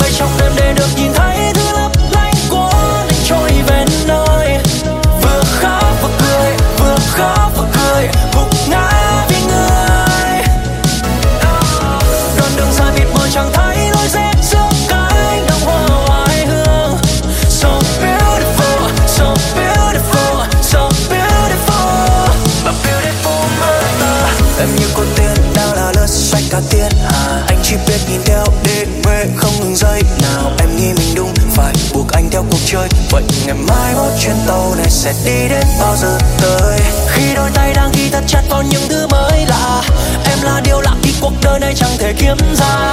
vời trong đêm để được nhìn thấy thứ lấp lánh của anh trôi về nơi vừa khóc vừa cười, vừa khóc vừa cười, gục ngã vì người. Đoạn đường dài mịt mờ chẳng thấy lối rẽ giữa cánh đồng hoa oải hương. So beautiful, so beautiful, so beautiful, mà beautiful mother. Em như con tiên đang là lướt sách cả tiên hà. Anh chỉ biết nhìn theo đêm mê không ngừng giây nào. Em nghĩ mình đúng phải buộc anh theo cuộc chơi. Vậy ngày mai một chuyến tàu này sẽ đi đến bao giờ tới? Khi đôi tay đang ghi thật chặt vào những thứ mới lạ, em là điều lạ khi cuộc đời này chẳng thể kiếm ra.